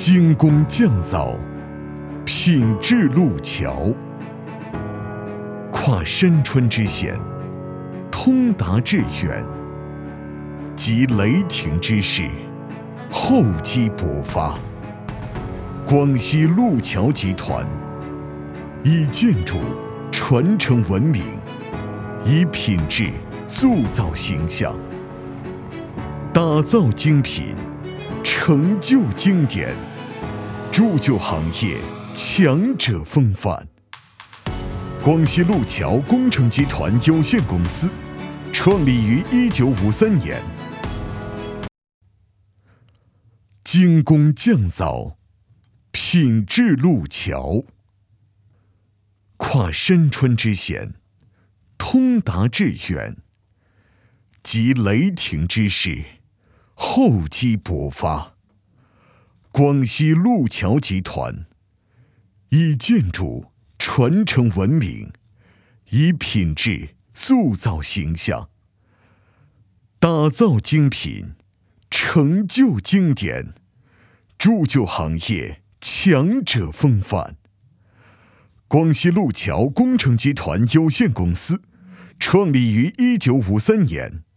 精工匠造，品质路桥，跨山川之险，通达致远，集雷霆之势，厚积薄发。广西路桥集团以建筑传承文明，以品质塑造形象，打造精品，成就经典，铸就行业强者风范。广西路桥工程集团有限公司创立于1953年，精工匠造，品质路桥，跨山川之险，通达致远，集雷霆之势，厚积薄发。广西路桥集团以建筑传承文明，以品质塑造形象，打造精品，成就经典，铸就行业强者风范。广西路桥工程集团有限公司创立于1953年。